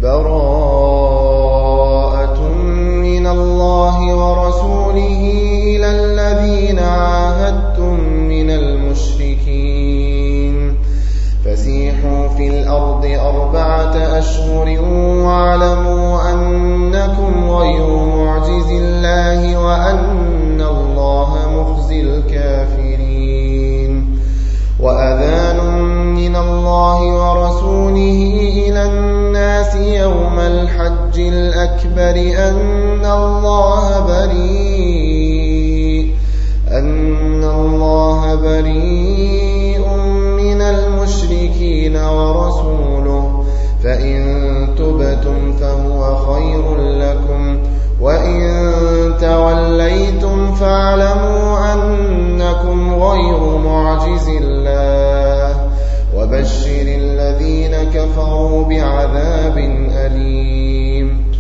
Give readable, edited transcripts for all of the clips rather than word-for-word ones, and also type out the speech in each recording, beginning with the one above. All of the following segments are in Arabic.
براءة من الله ورسوله إلى الذين عاهدتم من المشركين فسيحوا في الأرض 4 أشهر واعلموا أنكم غير معجز الله وأن الله مخزي الكافرين وأذان من الله ورسوله إلى الناس يوم الحج الأكبر أن الله بريء من المشركين ورسوله فإن تبتم فهو خير لكم وإن توليتم فاعلموا أنكم غير معجز الله وبشر الذين كفروا بعذاب أليم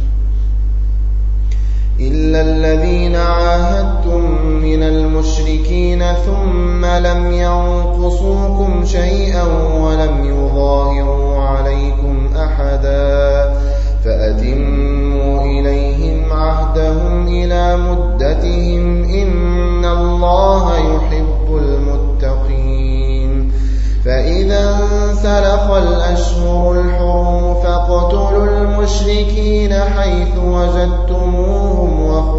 إلا الذين عاهدتم من المشركين ثم لم ينقصوكم شيئا ولم يظاهروا عليكم أحدا فأتموا إليهم عهدهم إلى مدتهم إن الله يحب المتقين فإذا انسلخ الأشهر الحرم فاقتلوا المشركين حيث وجدتموهم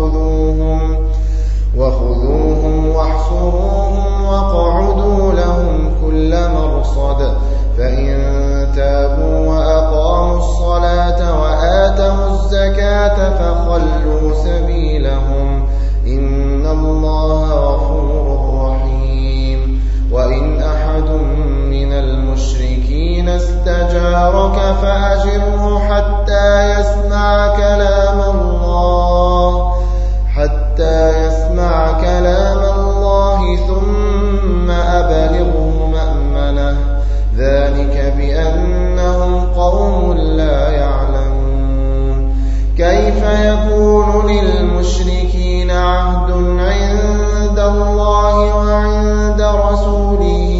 وخذوهم واحصروهم واقعدوا لهم كل مرصد فإن تابوا وأقاموا الصلاة وآتوا الزكاة فخلوا سبيلهم إن الله غفور رحيم وإن أحد من المشركين استجارك فأجره حتى يسمع كلام الله ثم أبلغه مأمنه ذلك بأنهم قوم لا يعلمون كيف يكون للمشركين عهد عند الله وعند رسوله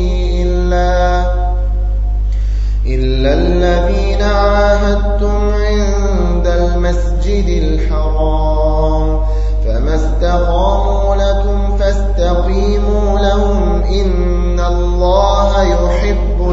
إلا الذين عاهدتم عند المسجد الحرام فما استقاموا لكم فاستقيموا لهم إن الله يحب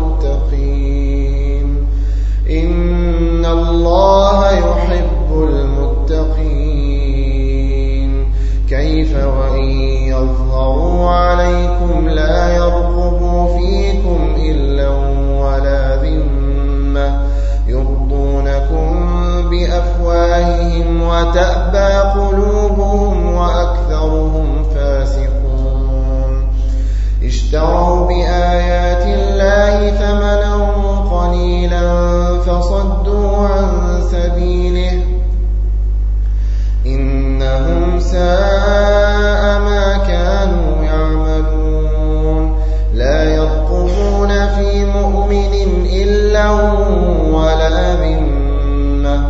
المتقين كيف وإن يظهروا عليكم لا يرقبوا فيكم إلا ولا ذمة يرضونكم بأفواههم وتأبى قلوبهم وأكثرهم فاسقون اشتروا بآيات الله ثمنا قليلا فصدوا عن سبيله إنهم ساء ما كانوا يعملون لا يرقبون في مؤمن إلا ولا ذمة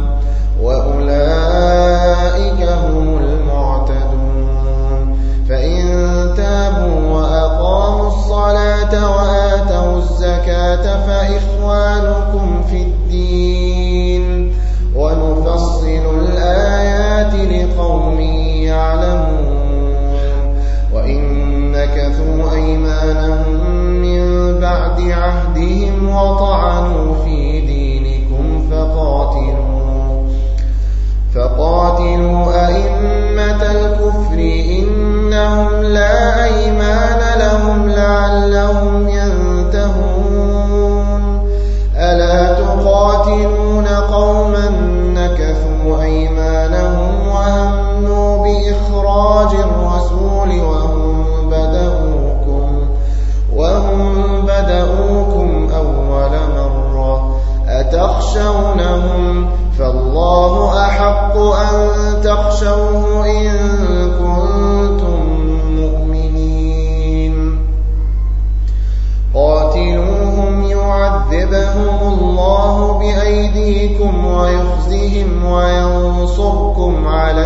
وأولئك هم المعتدون فإن تابوا وأقاموا الصلاة وآتوا الزكاة فإخوانكم في الدين ونفصل الآيات لقوم يعلمون وإن نكثوا أيمانهم من بعد عهدهم وطعنوا في دينكم فقاتلوا أئمة الكفر إنهم لا أيمان لهم لعلهم ينتهون ألا تقاتلون قوما نكثوا أيمانهم وهموا بإخراج الرسول وهم بدؤوكم أول مرة أتخشونهم فالله أحق أن تخشوه إن كنتم مؤمنين قاتلوهم يعذبهم الله بأيديكم ويخزهم وينصركم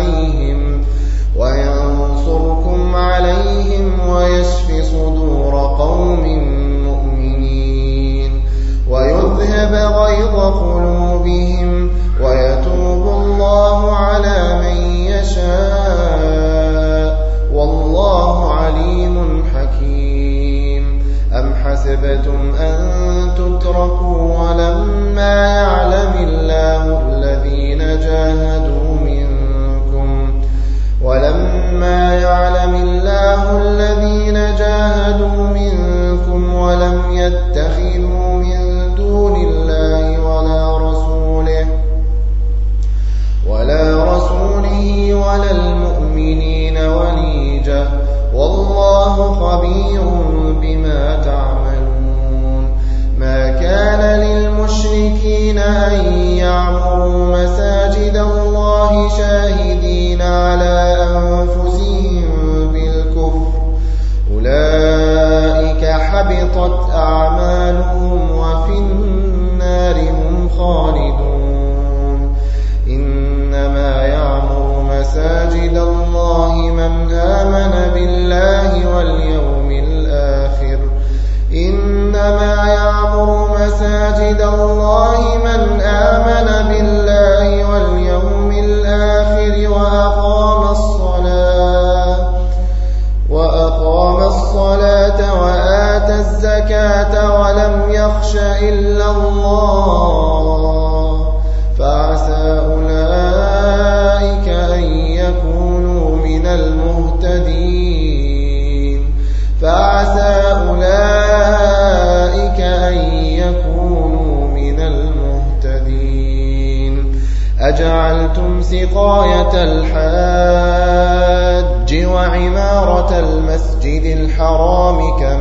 عليهم ويشف صدور قوم مؤمنين ويذهب غيظ قلوبهم قلوبهم ويتوب الله على من يشاء والله عليم حكيم. أم حسبتم أن تتركوا ولما يعلم الله الذين جاهدوا منكم ولم يتخذوا من دون الله ولا رسوله ولا المؤمنين وليجة والله خبير بما تعملون. ما كان للمشركين أن يعمروا مساجد الله شاهدين على أنفسهم بالكفر أولئك حبطت أعمالهم وفي النار هم خالدون. إنما يعمر مساجد الله من آمن بالله واليوم الآخر وأقام الصلاة وآتى الزكاة ولم يخش إلا الله فعسى أولئك أن يكونوا من المهتدين. أجعلتم سقاية الحاج وعمارة المسجد الحرام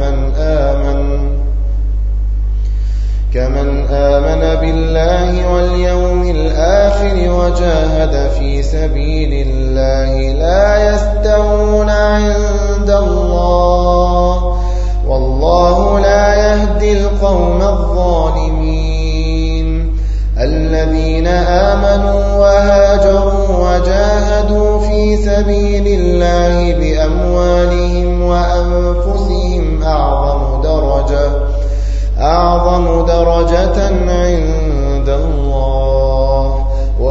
كمن آمن بالله واليوم الآخر وجاهد في سبيل الله لا يستوون عند الله والله لا يهدي القوم الظالمين. الذين آمنوا وهاجروا وجاهدوا في سبيل الله بأموالهم وأنفسهم أعظم درجة عند الله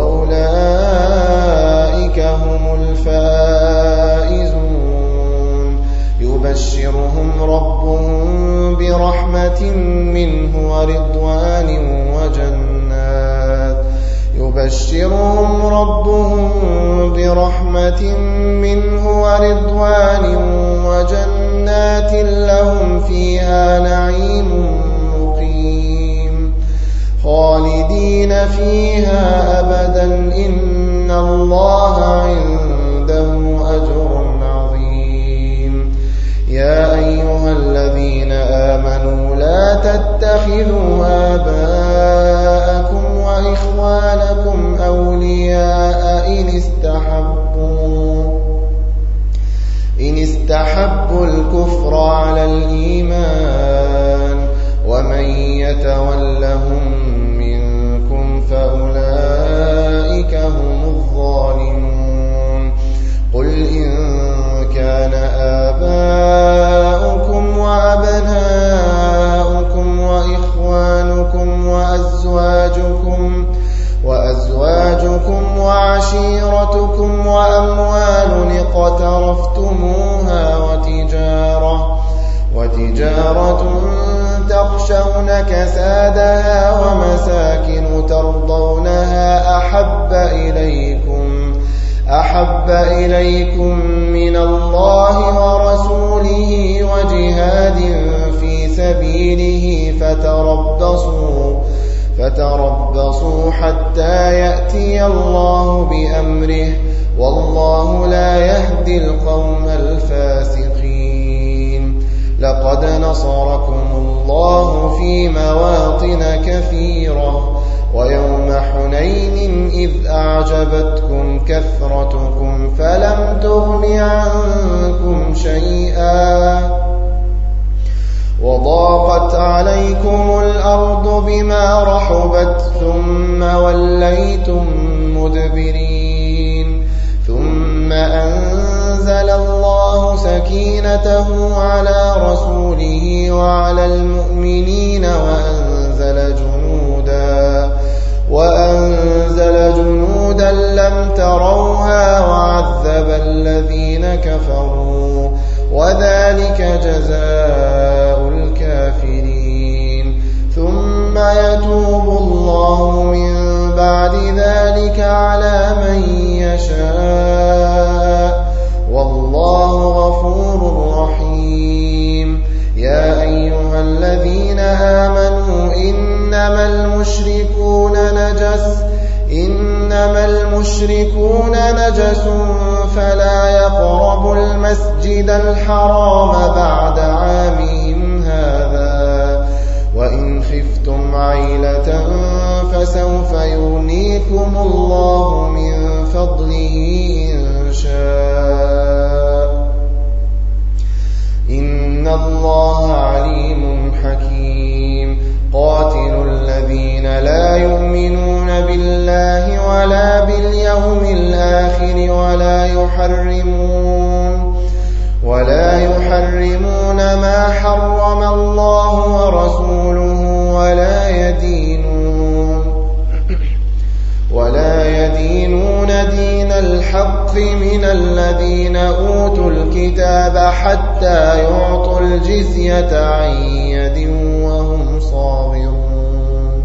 وأولئك هم الفائزون. يبشرهم ربهم برحمة منه ورضوان وجنات لهم فيها نعيم مقيم خالدين فيها أبدا إن الله عنده أجر عظيم. يا أيها الذين آمنوا لا تتخذوا آباءكم وإخوانكم أولياء إن استحبوا الكفر على الإيمان ومن يتولهم منكم فأولئك هم الظالمون. قل إن كان آباؤكم وأبناؤكم وإخوانكم وأزواجكم وعشيرتكم وأموال اقترفتموها وتجارة تخشون كسادها ومساكن ترضونها أحب إليكم من الله ورسوله وجهاد في سبيله فتربصوا حتى يأتي الله بأمره والله لا يهدي القوم الفاسقين. لقد نصركم الله في مواطن كثيرة ويوم حنين إذ أعجبتكم كثرتكم فلم تغن عنكم شيئا وضاقت عليكم الأرض بما رحبت ثم وليتم مدبرين. ثم أنزل الله سكينته على رسوله وعلى المؤمنين وأنزل تروها وعذب الذين كفروا وذلك جزاء الكافرين ثم يتوب الله من بعد ذلك على من يشاء والله غفور رحيم يا أيها الذين آمنوا إنما المشركون نجس فلا يقربوا المسجد الحرام بعد عامهم هذا وإن خفتم عيلة فسوف يغنيكم الله من فضله إن شاء إن الله عليم حكيم قاتلوا الذين لا يؤمنون بالله ولا باليوم الآخر ولا يحرمون ما حرم الله ورسوله ولا يدينون دين الحق من الذين أوتوا الكتاب حتى يعطوا الجزية عن يد وهم صاغرون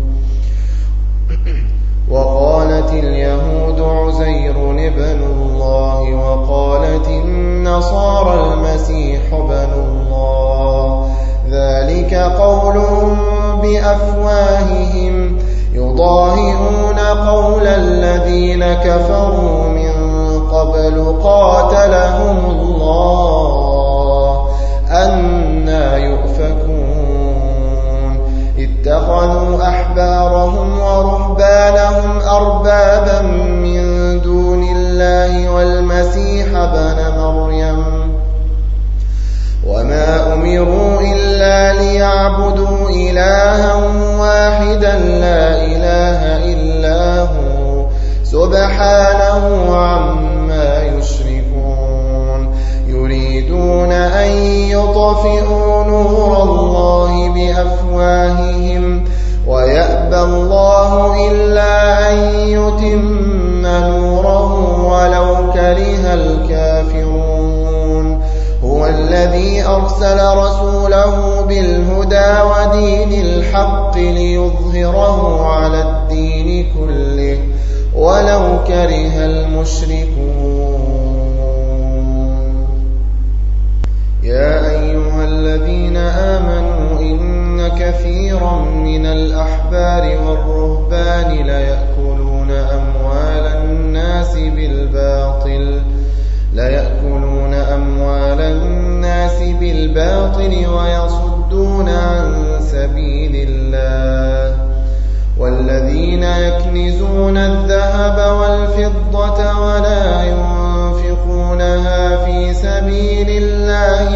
وقالت اليهود عزير ابن الله وقالت النصارى المسيح ابن الله ذلك قولهم بأفواههم يضاهئون قول الذين كفروا من قبل قاتلهم الله أنى يؤفكون اتخذوا أحبارهم ورهبانهم أربابا من دون الله والمسيح ابن مريم وما أمروا إلا ليعبدوا إلها واحدا لا إله إلا هو سبحانه عما يشركون يريدون أن يطفئوا نور الله بأفواههم ويأبى الله إلا أن يتم نوره ولو كره الكافرون هو الذي أرسل رسوله بالهدى ودين الحق ليظهره على الدين كله ولو كره المشركون يا أيها الذين آمنوا إن كثيرا من الأحبار والرهبان ليأكلون أموال الناس بالباطل ويصدون عن سبيل الله والذين يكنزون الذهب والفضة ولا ينفقونها في سبيل الله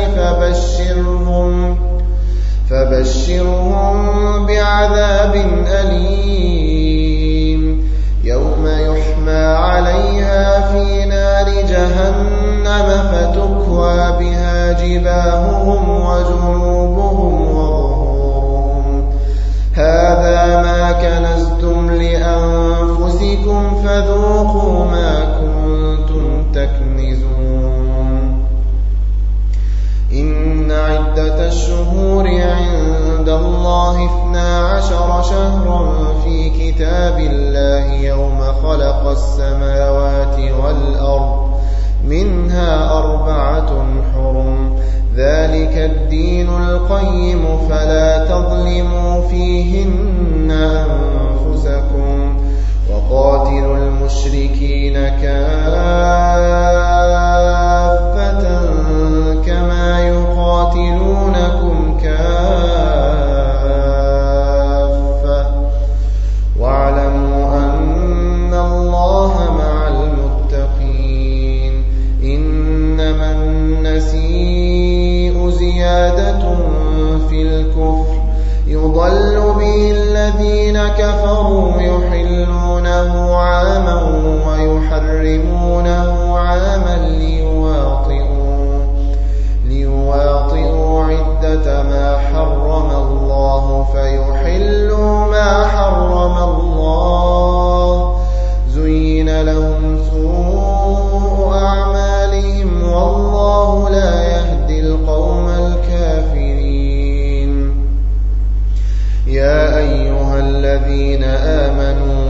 فبشرهم بعذاب أليم يوم يحمى عليها في نار جهنم فتكوى بها جباههم وجنوبهم وظهورهم هذا ما كنزتم لأنفسكم فذوقوا ما كنتم تكنزون إن عدة الشهور عند الله 12 شهرا في كتاب الله يوم خلق السماوات والأرض منها 4 حرم ذلك الدين القيم فلا تظلموا فيهن أنفسكم وقاتلوا المشركين كافة كما يقاتلونكم كافة واعلموا أن الله مع المتقين إنما النسيء زيادة في الكفر يضل به الذين كفروا يحلونه عاما ويحرمونه عاما ليواطئوا عدة ما حرم الله فيحلوا ما حرم الله زين لهم سوء الذين آمنوا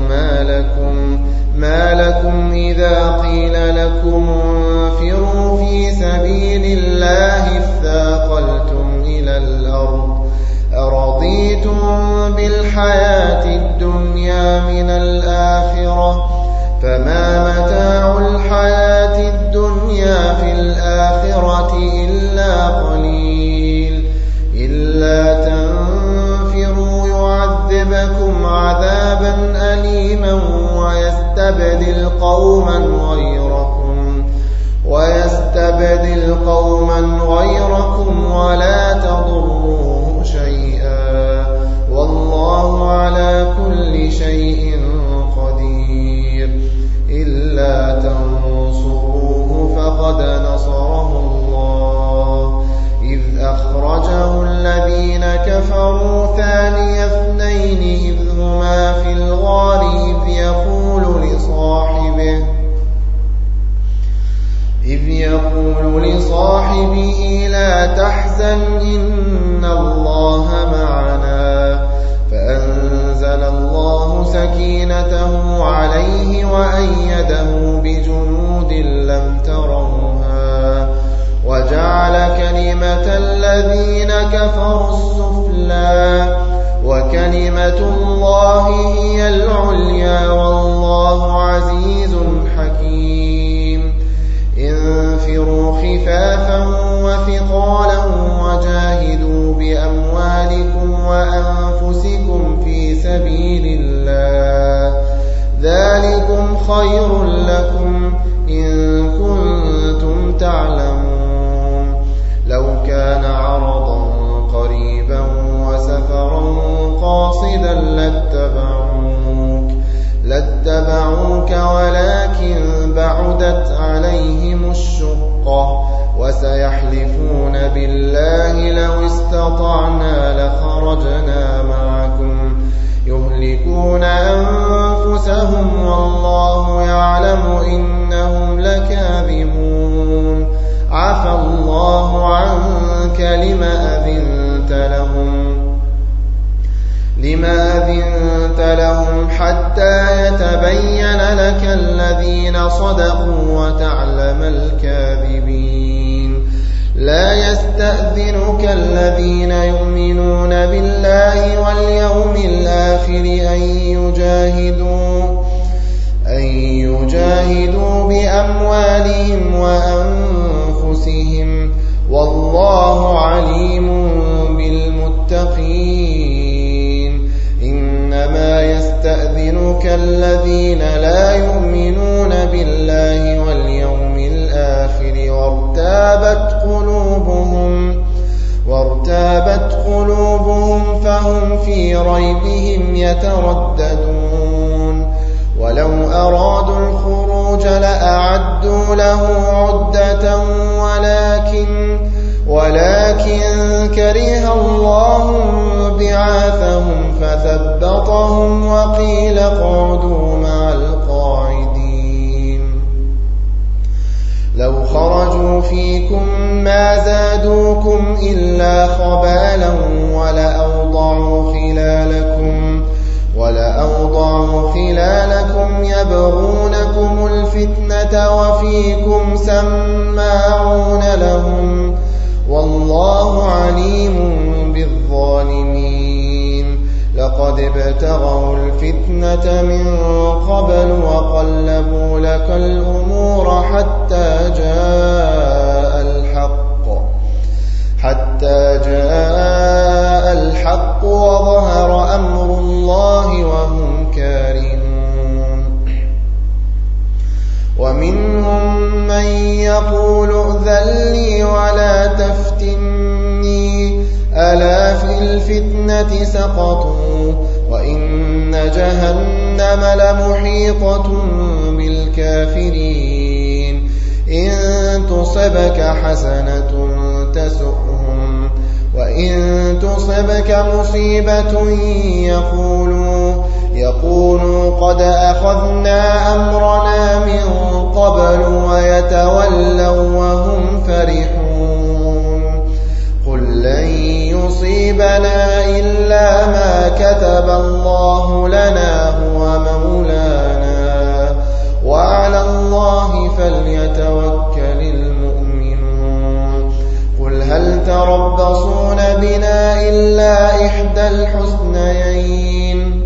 ما لكم إذا قيل لكم انفروا في سبيل الله اثاقلتم إلى الأرض أرضيتم بالحياة الدنيا من الآخرة فما متاع الحياة الدنيا في الآخرة إلا قليل إلا تنفروا يعذبكم عذابا أليما ويستبدل قوما غيركم ولا تضروه شيئا والله على كل شيء قدير إلا تنصروه فقد نصره الله إذ أخرجه الذين كفروا ثاني اثنين إذ هما في الغار إذ يقول لصاحبه لا تحزن إن الله معنا فأنزل الله سكينته عليه وأيده بجنود لم تروها وجعل كلمة الذين كفروا السفلى وكلمة الله هي العليا والله عزيز حكيم انفروا خفافا وثقالا وجاهدوا بأموالكم وأنفسكم في سبيل الله ذلكم خير لكم إن كنتم تعلمون لو كان عرضا قريبا وسفرا قاصدا لاتبعوك ولكن بعدت عليهم الشقة وسيحلفون بالله لو استطعنا لخرجنا معكم يهلكون أنفسهم والله يعلم إنهم لكاذبون عفى الله عنك لما أذنت لهم حتى يتبين لك الذين صدقوا وتعلم الكاذبين لا يستأذنك الذين يؤمنون بالله واليوم الآخر أن يجاهدوا بأموالهم وأنفسهم والله عليم بالمتقين إنما يستأذنك الذين لا يؤمنون بالله واليوم الآخر وارتابت قلوبهم فهم في ريبهم يترددون ولو أرادوا الخروج لأعدوا له عدة ولكن كره الله بعاثهم فثبطهم وقيل اقعدوا مع القاعدين لو خرجوا فيكم ما زادوكم إلا خبالا ولأوضعوا خلالكم يبغونكم الفتنة وفيكم سماعون لهم والله عليم بالظالمين لقد ابتغوا الفتنة من قبل وقلبوا لك الأمور حتى جاء الحق وظهر أمر الله وهم كارهون ومنهم من يقول ائذن لي ولا تفتني ألا في الفتنة سقطوا وإن جهنم لمحيطة بالكافرين إن تصبك حسنة تسؤهم وإن تصبك مصيبة يقولوا قد أخذنا أمرنا من قبل ويتولوا وهم فرحون قل لن يصيبنا إلا ما كتب الله لنا هو مولانا وعلى الله فليتوكل المؤمنون قل هل تربصون بنا إلا إحدى الحسنيين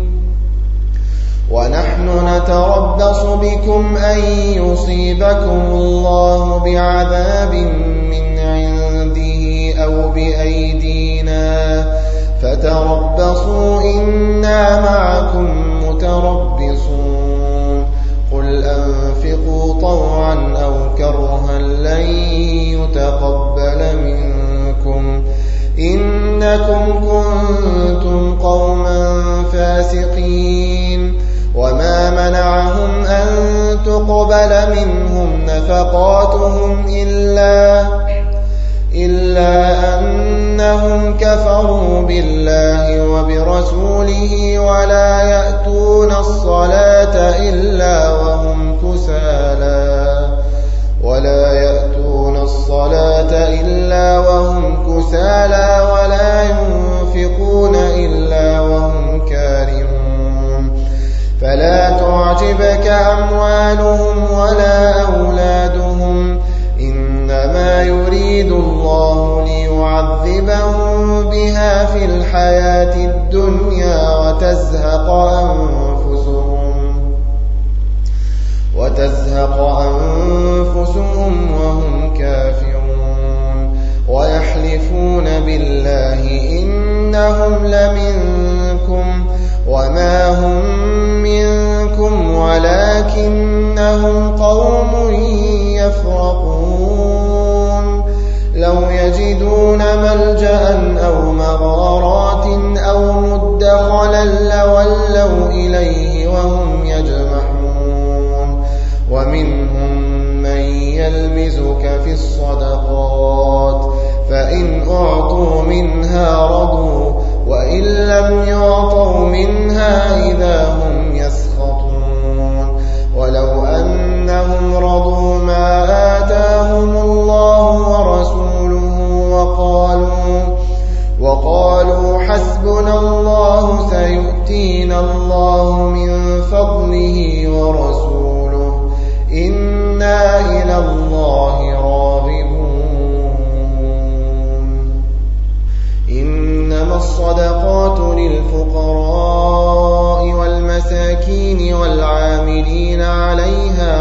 ونحن نتربص بكم أن يصيبكم الله بعذاب من عنده أو بأيدينا فتربصوا إنا معكم متربصون قل أنفقوا طوعا أو كرها لن يتقبل منكم إنكم كنتم قوما فاسقين وما منعهم أن تقبل منهم نفقاتهم إلا أنهم كفروا بالله وبرسوله ولا يأتون الصلاة إلا وهم كسالى ولا ينفقون إلا وهم كارهون فلا تعجبك أموالهم ولا أولادهم إنما يريد الله ليعذبهم بها في الحياة الدنيا وتزهق أنفسهم وهم كافرون ويحلفون بالله إنهم لمنكم وما هم منكم ولكنهم قوم يفرقون لو يجدون ملجأ أو مغارات أو مدخلا لولوا إليه وهم يجمحون ومنهم من يلمزك في الصدقات فإن أعطوا منها رضوا وإن لم يعطوا منها إذا هم يسخطون ولو أنهم رضوا ما آتاهم الله ورسوله وقالوا حسبنا الله سيؤتينا الله من فضله ورسوله إنا إلى الله راغبون إنما الصدقات للفقراء والمساكين والعاملين عليها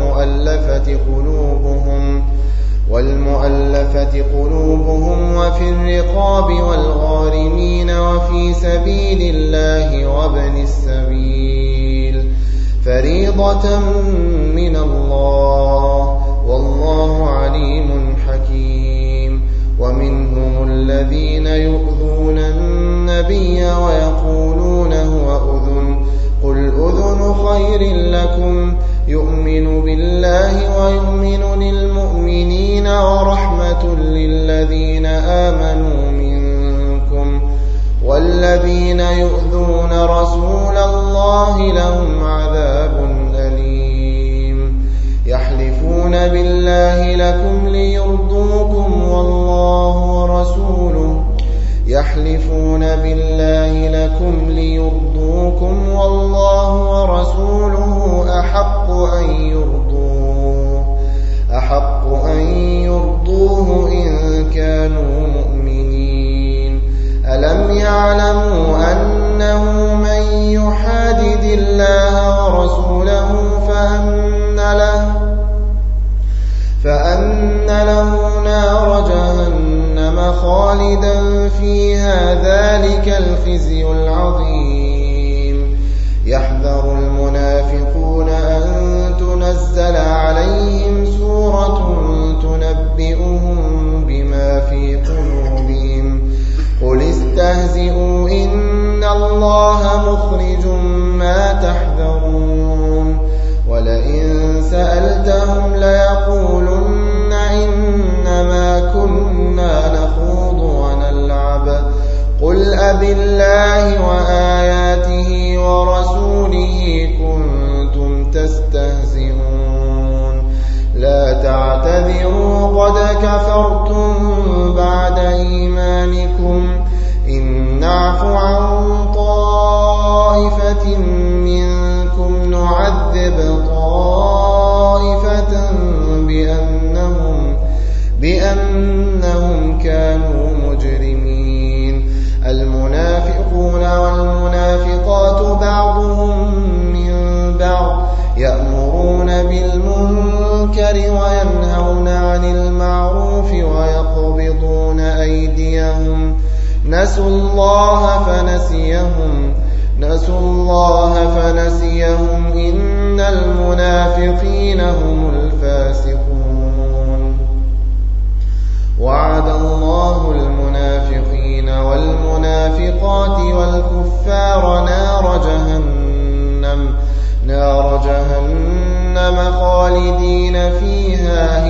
والمؤلفة قلوبهم وفي الرقاب والغارمين وفي سبيل الله وابن السبيل فريضة من الله والله عليم حكيم ومنهم الذين يؤذون النبي ويقولون هو أذن قل أذن خير لكم يؤمن بالله ويؤمن للمؤمنين ورحمة للذين آمنوا منكم والذين يؤذون رسول الله لهم عذاب أليم يحلفون بالله لكم ليرضوكم والله ورسوله أحق أن يرضوه إن كانوا مؤمنين ألم يعلموا أنه من يحادد الله ورسوله فأن له نار جهنم خالدا فيها ذلك الخزي العظيم يحذر المنافقون أن تنزل عليهم سورة تنبئهم بما في قلوبهم قل استهزئوا إن الله مخرج ما تحذرون ولئن سألتهم ليقولن إنما كنا نخوض ونلعب قل أبالله وآياته ورسوله كنتم تستهزئون لا تعتذروا قد كفرتم بعد إيمانكم إن نعف عن طائفة طائفة منكم نعذب طائفة بأنهم كانوا مجرمين. المنافقون والمنافقات بعضهم من بعض يأمرون بالمنكر وينهون عن المعروف ويقبضون أيديهم. نسوا الله فنسيهم إن المنافقين هم الفاسقون. وعد الله المنافقين والمنافقات والكفار نار جهنم خالدين فيها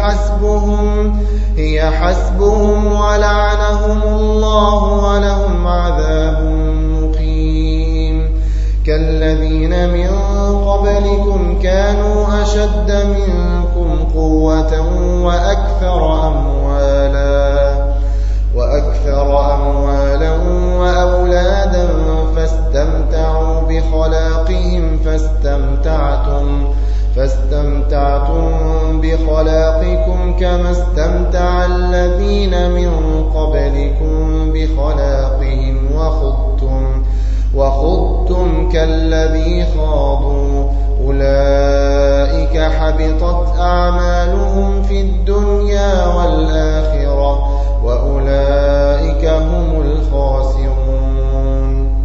هي حسبهم ولعنهم الله ولهم عذاب مقيم. كالذين من قبلكم كانوا أشد منكم قوة وأكثر أموالا وأولادا فاستمتعتم بخلاقكم كما استمتع الذين من قبلكم بخلاقهم وخضتم كالذي خاضوا. أولئك حبطت أعمالهم في الدنيا والآخرة وأولئك هم الخاسرون.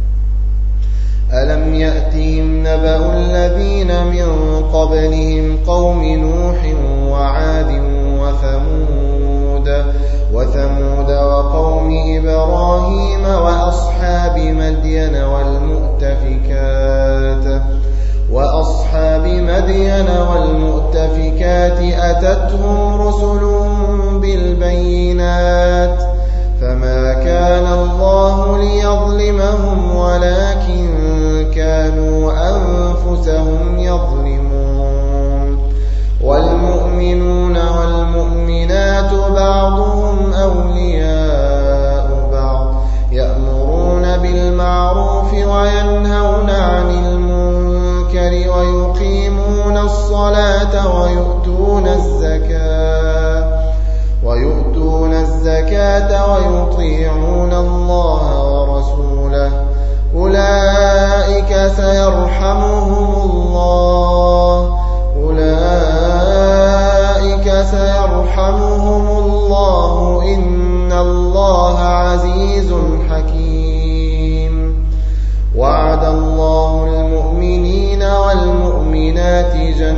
ألم يأتهم نبأ الذين من قبلهم قوم نوح وعاد وثمود وقوم إبراهيم وأصحاب مدين والمؤتفكات أتتهم رسلهم بالبينات فما كان الله ليظلمهم ولكن كانوا أنفسهم يظلمون. والمؤمنون والمؤمنات بعضهم أولياء بعض يأمرون بالمعروف وينهون عن المنكر ويقيمون الصلاة ويؤتون الزكاة ويطيعون الله ورسوله. أولئك سيرحمهم الله إن الله عزيز حكيم. وعد الله المؤمنين والمؤمنات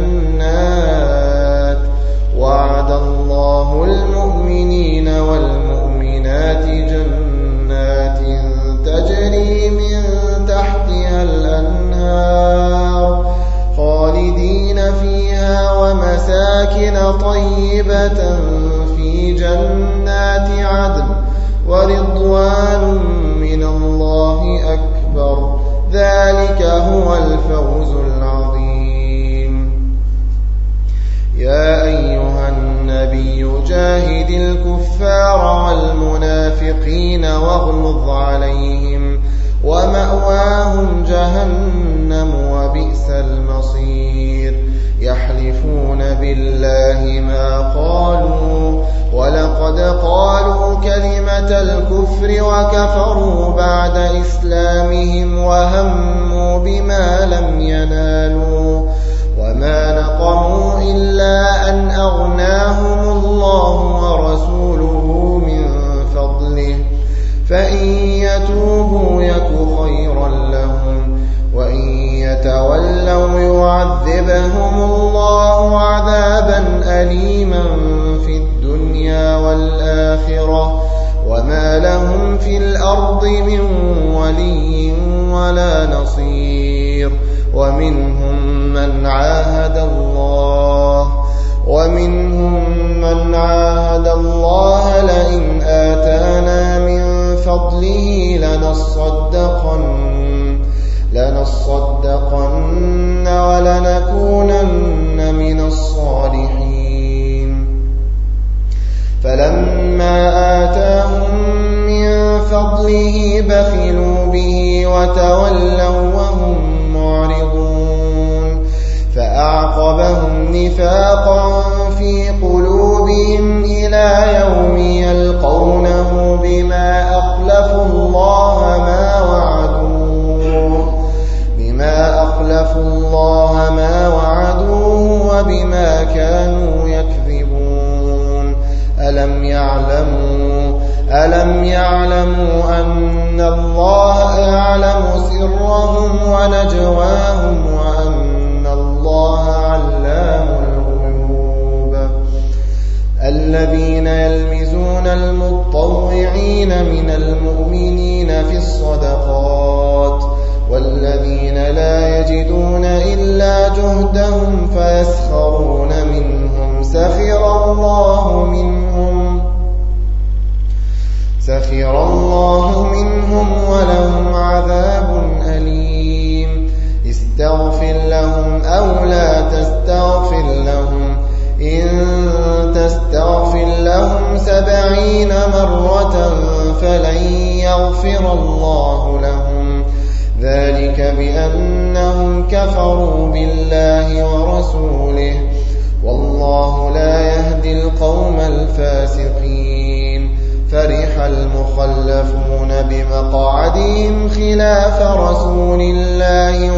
جنات تجري من تحتها الأنهار خالدين فيها ومساكن طيبة في جنات عدن ورضوان من الله أكبر. ذلك هو الفوز العظيم. يا أيها النبي جاهد الكفار والمنافقين واغلظ عليهم ومأواهم جهنم وبئس المصير. يحلفون بالله ما قالوا ولقد قالوا كلمة الكفر وكفروا بعد إسلامهم وهموا بما لم ينالوا وما نقموا إلا أن أغناهم الله ورسوله من فضله فإن يتوبوا يك خيرا لهم وإن يتولوا يعذبهم الله عذابا أليما في الدنيا والآخرة وما لهم في الأرض من ولي ولا نصير. ومنهم من عاهد الله لئن آتانا من فضله لنصدقن ولنكونن من الصالحين. فلما آتاهم من فضله بخلوا به وتولوا وهم معرضون فأعقبهم نفاقا في قلوبهم إلى يوم يلقونه بما أخلفوا الله ما وعدوه وبما كانوا يكذبون ألم يعلموا أن الله يعلم سرهم ونجواهم وأن الله علام الغيوب الذين يلمزون المطوعين من المؤمنين في الصدقات والذين لا يجدون إلا جهدهم فيسخرون منهم سخر الله منهم ولهم عذاب أليم استغفر لهم أو لا تستغفر لهم إن تستغفر لهم 70 مرة فلن يغفر الله لهم ذلك بأنهم كفروا بالله ورسوله والله لا يهدي القوم الفاسقين فرح المخلفون بمقعدهم خلاف رسول الله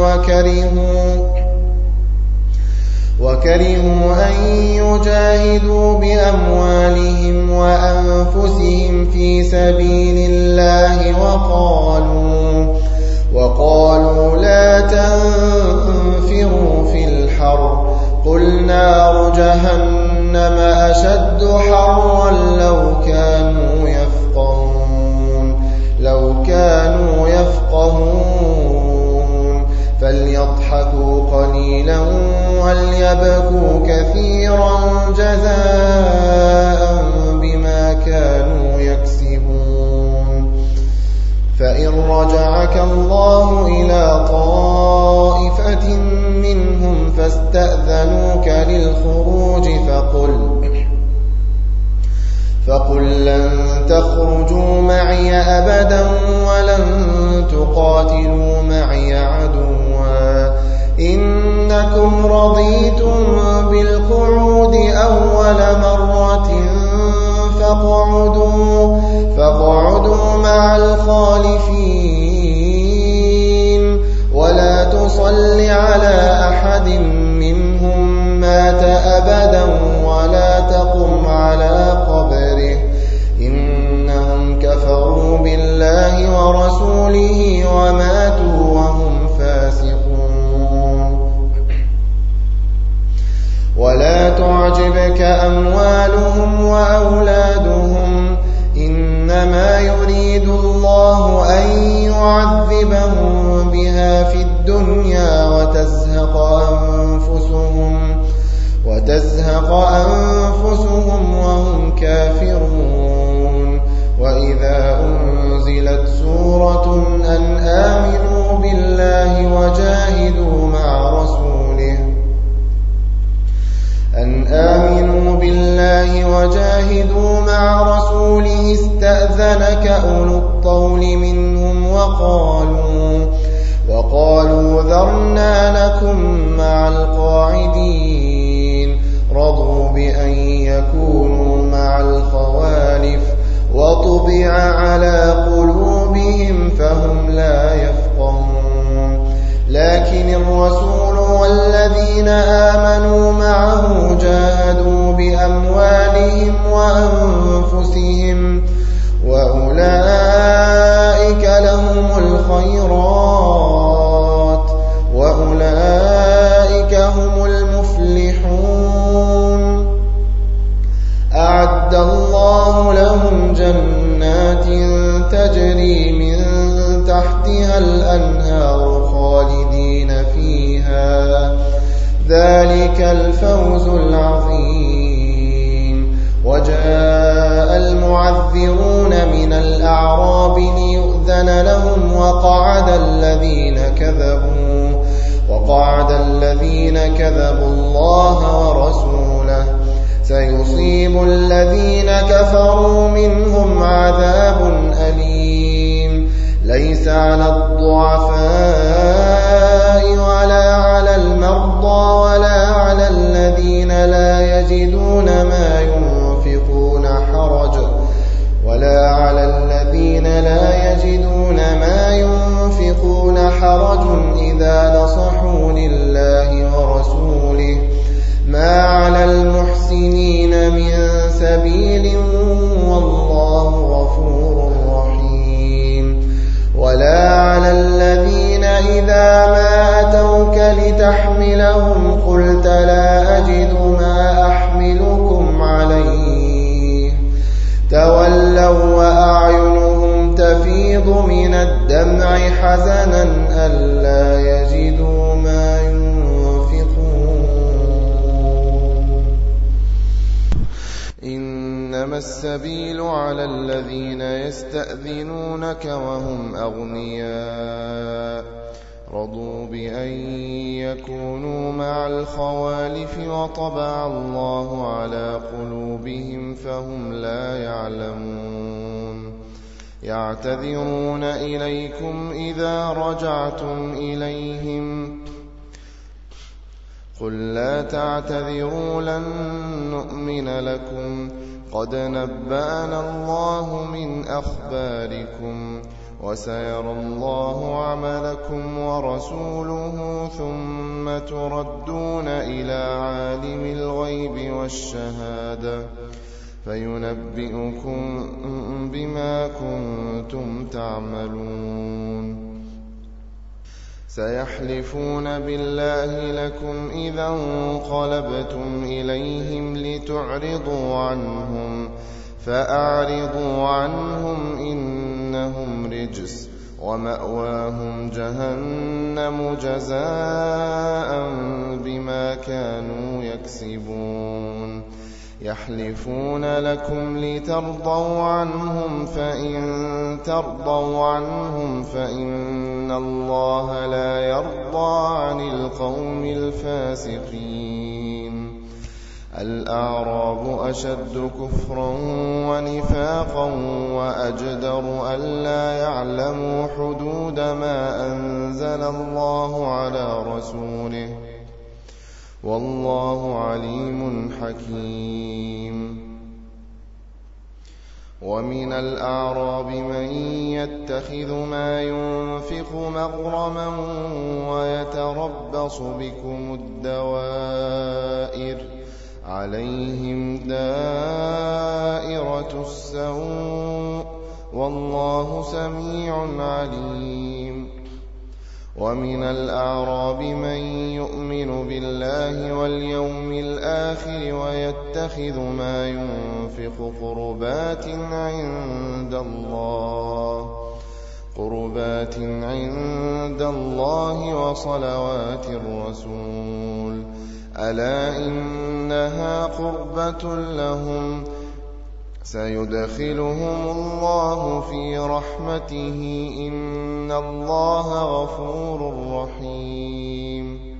وكرهوا أن يجاهدوا بأموالهم وأنفسهم في سبيل الله وقالوا لا تنفروا في الحر قل نار جهنم أشد حرا لو كانوا يفقهون فليضحكوا قليلا وليبكوا كثيرا جزاء بما كانوا يكسبون فإن رجعك الله إلى طائفة منهم فاستأذنوك للخروج فقل لن تخرجوا معي أبدا ولن تقاتلوا معي عدوا إنكم رضيتم بالقعود أول مرة فاقعدوا مع الخالفين ولا تصل على أحد منهم مات أبدا ولا تقم على قبره إنهم كفروا بالله ورسوله وماتوا وهم فاسقون ولا تعجبك أموالهم وأولادهم إنما يريد الله أن يعذبهم بها في الدنيا وتزهق أنفسهم وهم كافرون وإذا أنزلت سورة أن آمنوا بالله وجاهدوا مع رسوله استأذنك أولو الطول منهم وقالوا ذرنا نكن مع القاعدين رضوا بأن يكونوا مع الخوالف وطبع على قلوبهم فهم لا يفقهون لكن الرسول والذين آمنوا معه جاهدوا بأموالهم وأنفسهم وأولئك لهم الخيرات وأولئك هم المفلحون أعد الله لهم جنات تجري من تحتها الأنهار خالدين فيها ذلك الفوز العظيم وجاء المعذرون من الأعراب ليؤذن لهم وقعد الذين كذبوا الله ورسوله سيصيب الذين كفروا منهم عذاب أليم ليس على الضعفاء ولا على المرضى ولا على الذين لا يجدون ما ينفقون حرج إذا نصحوا لله ورسوله ما على المحسنين من سبيل والله غفور رحيم. ولا على الذين إذا ما أتوك لتحملهم قلت لا أجد ما أحملكم عليه تولوا وأعينهم تفيض من الدمع حزنا ألا يجدوا ما ينفقون. إنما السبيل على الذين يستأذنونك وهم أغنياء رضوا بأن يكونوا مع الخوالف وطبع الله على قلوبهم فهم لا يعلمون. يعتذرون إليكم إذا رجعتم إليهم قل لا تعتذروا لن نؤمن لكم قد نبأنا الله من أخباركم وسيرى الله عملكم ورسوله ثم تردون إلى عالم الغيب والشهادة فينبئكم بما كنتم تعملون. سيحلفون بالله لكم إذا انقلبتم إليهم لتعرضوا عنهم فأعرضوا عنهم إنهم رجس ومأواهم جهنم جزاء بما كانوا يكسبون. يحلفون لكم لترضوا عنهم فإن ترضوا عنهم فإن الله لا يرضى عن القوم الفاسقين. الأعراب أشد كفرا ونفاقا وأجدر ألا يعلموا حدود ما أنزل الله على رسوله والله عليم حكيم. ومن الأعراب من يتخذ ما ينفق مغرما ويتربص بكم الدوائر عليهم دائرة السوء والله سميع عليم. ومن الأعراب من يؤمن بالله واليوم الآخر ويتخذ ما ينفق قربات عند الله وصلوات الرسول ألا إنها قربة لهم سيدخلهم الله في رحمته إن الله غفور رحيم.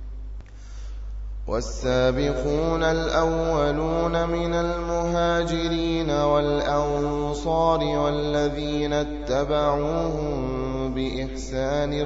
والسابقون الأولون من المهاجرين والأنصار والذين اتبعوهم بإحسان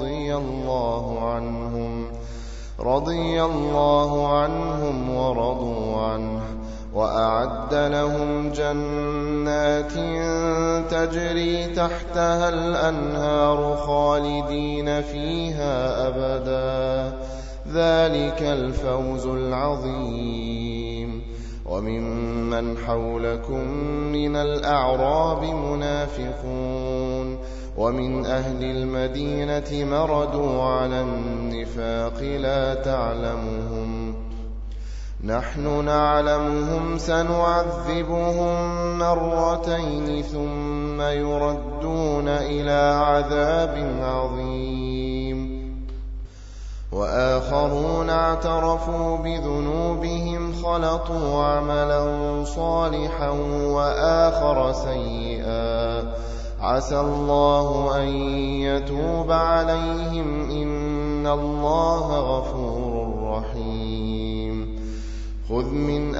رضي الله عنهم ورضوا عنه وأعد لهم جنات تجري تحتها الأنهار خالدين فيها أبدا ذلك الفوز العظيم. وممن حولكم من الأعراب منافقون ومن أهل المدينة مردوا على النفاق لا تعلمهم نحن نعلمهم سنعذبهم مرتين ثم يردون إلى عذاب عظيم. وآخرون اعترفوا بذنوبهم خلطوا عملا صالحا وآخر سيئا عسى الله أن يتوب عليهم إن الله غفور رحيم. خذ من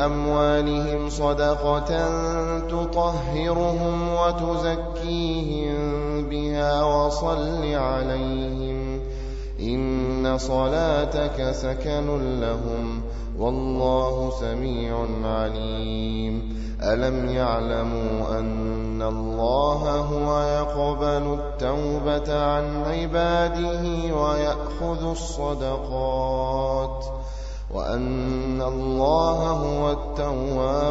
أموالهم صدقة تطهرهم وتزكيهم بها وصل عليهم إن صلاتك سكن لهم والله سميع عليم ألم يعلموا أن الله هو يقبل التوبة عن عباده ويأخذ الصدقات وأن الله هو التواب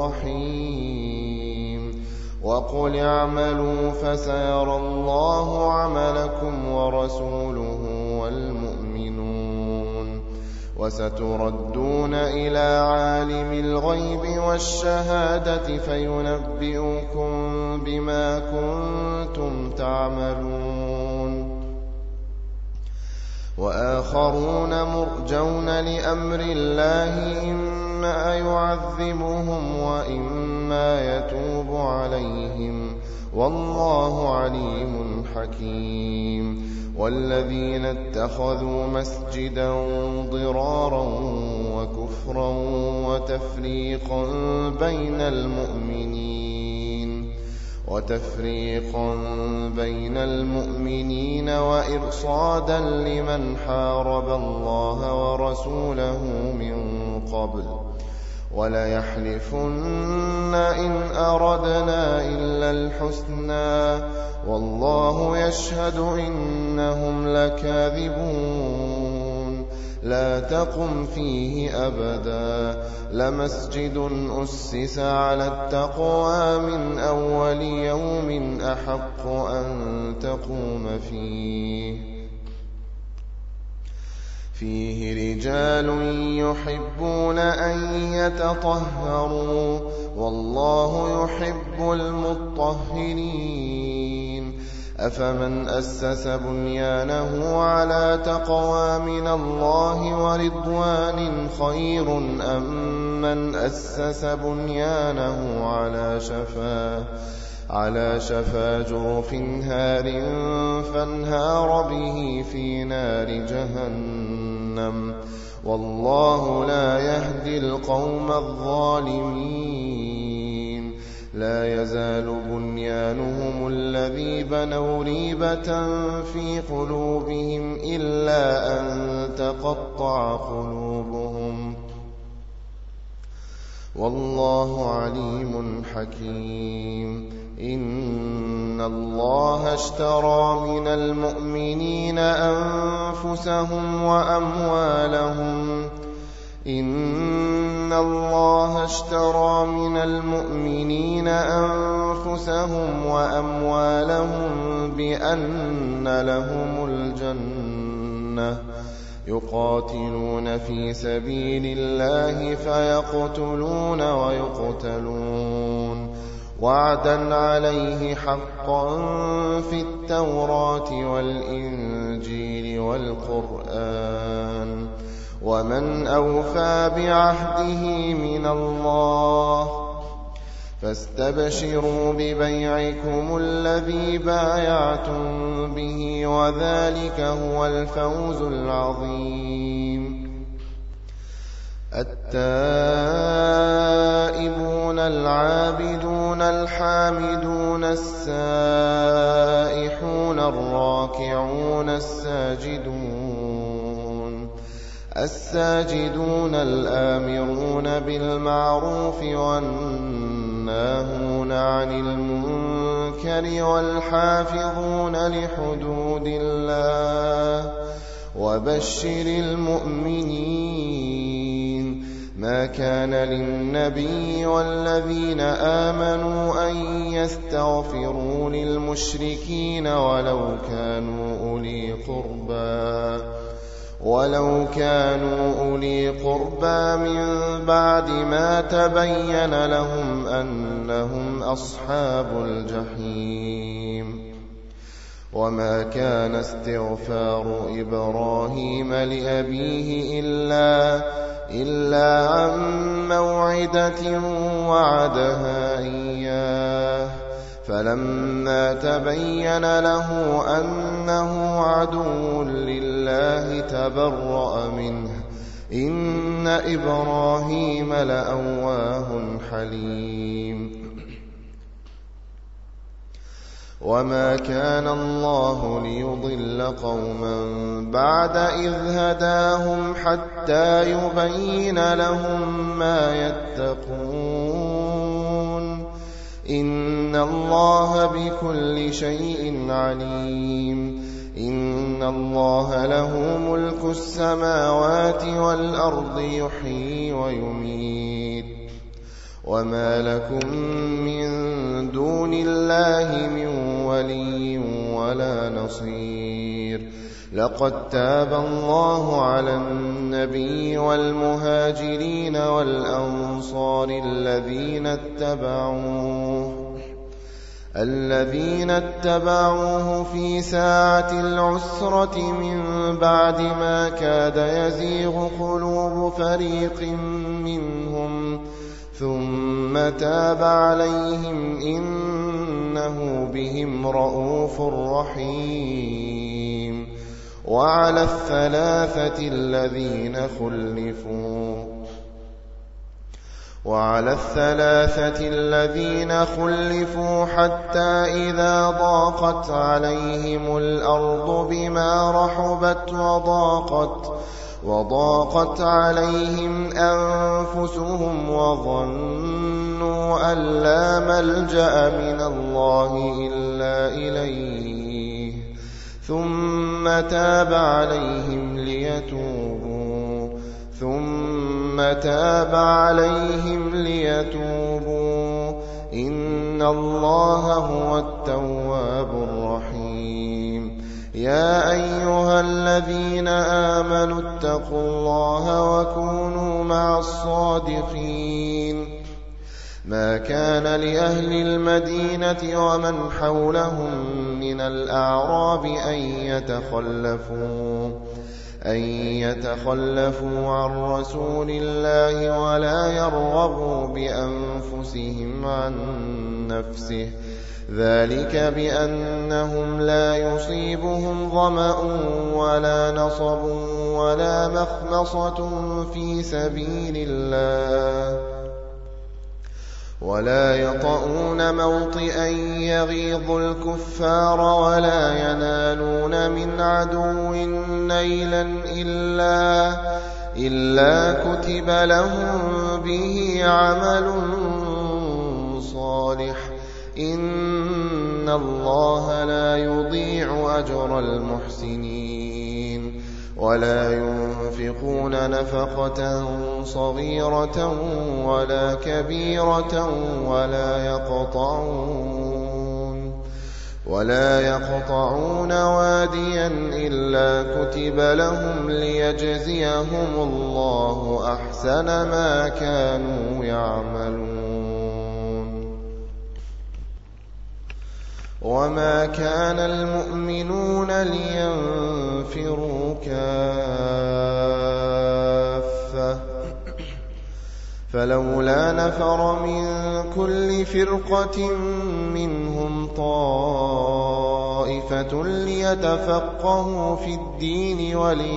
الرحيم وقل اعملوا فسيرى الله عملكم ورسوله والمؤمنون وستردون إلى عالم الغيب والشهادة فينبئكم بما كنتم تعملون وآخرون مرجون لأمر الله إما يعذبهم وإما يتوب عليهم والله عليم حكيم والذين اتخذوا مسجدا ضرارا وكفرا وتفريقا بين المؤمنين وإرصادا لمن حارب الله ورسوله من قبل وليحلفن إن أردنا إلا الحسنى والله يشهد إنهم لكاذبون لا تقم فيه أبدا لمسجد أسس على التقوى من أول يوم أحق أن تقوم فيه رجال يحبون أن يتطهروا والله يحب المطهرين أفمن أسس بنيانه على تقوى من الله ورضوان خير أم من أسس بنيانه على شفا جرف هار فانهار به في نار جهنم والله لا يهدي القوم الظالمين لا يزال بنيانهم الذي بنوا ريبة في قلوبهم إلا أن تقطع قلوبهم والله عليم حكيم إن الله اشترى من المؤمنين أنفسهم وأموالهم بأن لهم الجنة يقاتلون في سبيل الله فيقتلون ويقتلون وعدا عليه حقا في التوراة والإنجيل والقرآن ومن أوفى بعهده من الله فاستبشروا ببيعكم الذي بايعتم به وذلك هو الفوز العظيم التائبون العابدون الحامدون السائحون الراكعون الساجدون الآمرون بالمعروف والناهون عن المنكر والحافظون لحدود الله وبشر المؤمنين ما كان للنبي والذين آمنوا أن يستغفروا للمشركين ولو كانوا أولي قربى من بعد ما تبين لهم أنهم أصحاب الجحيم وما كان استغفار إبراهيم لأبيه إلا عن موعدة وعدها إياه فلما تبين له أنه عدو لله تبرأ منه إن إبراهيم لأواه حليم وما كان الله ليضل قوما بعد إذ هداهم حتى يبين لهم ما يتقون إن الله بكل شيء عليم إن الله له ملك السماوات والأرض يحيي ويميت وما لكم من دون الله من ولي ولا نصير لقد تاب الله على النبي والمهاجرين والأنصار الذين اتبعوه في ساعة العسرة من بعد ما كاد يزيغ قلوب فريق منهم ثم تاب عليهم إنه بهم رءوف رحيم وعلى الثلاثة الذين خلفوا حتى إذا ضاقت عليهم الأرض بما رحبت وضاقت عليهم أنفسهم وظنوا أن لا ملجأ من الله إلا إليه ثم تاب عليهم ليتوبوا إن الله هو التواب الرحيم يا أيها الذين آمنوا اتقوا الله وكونوا مع الصادقين ما كان لأهل المدينة ومن حولهم من الأعراب أن يتخلفوا عن رسول الله ولا يرغبوا بأنفسهم عن نفسه ذلك بأنهم لا يصيبهم ظمأ ولا نصب ولا مخمصة في سبيل الله ولا يطؤون موطئا يغيظ الكفار ولا ينالون من عدو نيلا إلا كتب لهم به عمل صالح إن الله لا يضيع أجر المحسنين ولا ينفقون نفقة صغيرة ولا كبيرة ولا يقطعون واديا إلا كتب لهم ليجزيهم الله أحسن ما كانوا يعملون وما كان المؤمنون لينفروا كافة فلولا نفر من كل فرقة منهم طائفة ليتفقهوا في الدين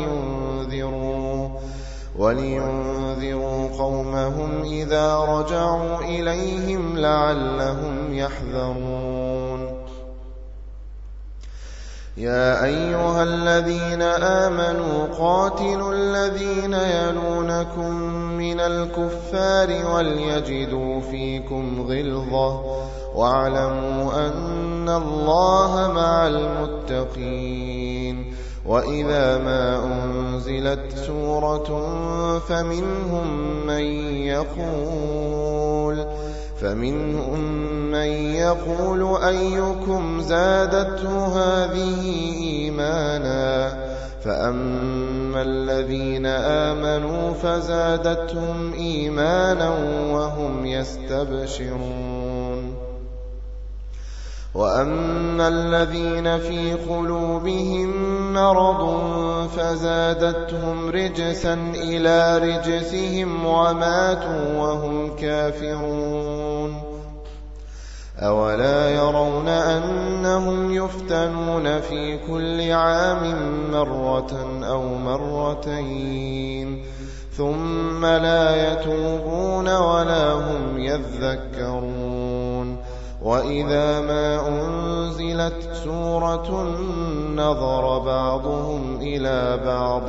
ولينذروا قومهم إذا رجعوا إليهم لعلهم يحذرون يا أيها الذين آمنوا قاتلوا الذين يلونكم من الكفار وليجدوا فيكم غلظة واعلموا أن الله مع المتقين وإذا ما أنزلت سورة فمنهم من يقول أيكم زادته هذه إيمانا فأما الذين آمنوا فزادتهم إيمانا وهم يستبشرون وأما الذين في قلوبهم مرض فزادتهم رجسا إلى رجسهم وماتوا وهم كافرون أولا يرون أنهم يفتنون في كل عام مرة أو مرتين ثم لا يتوبون ولا هم يذكرون وإذا ما أنزلت سورة نظر بعضهم إلى بعض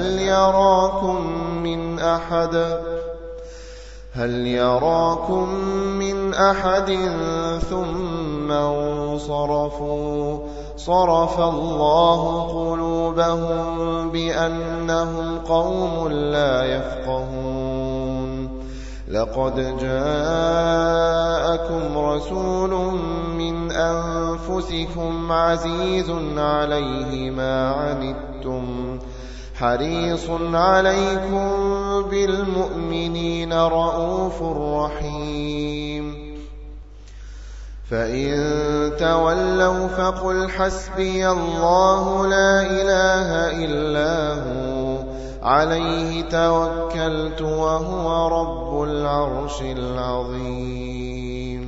هل يراكم من أحد ثم انصرفوا صرف الله قلوبهم بأنهم قوم لا يفقهون لقد جاءكم رسول من أنفسكم عزيز عليه ما عنتم حريص عليكم بالمؤمنين رءوف رحيم فإن تولوا فقل حسبي الله لا إله إلا هو عليه توكلت وهو رب العرش العظيم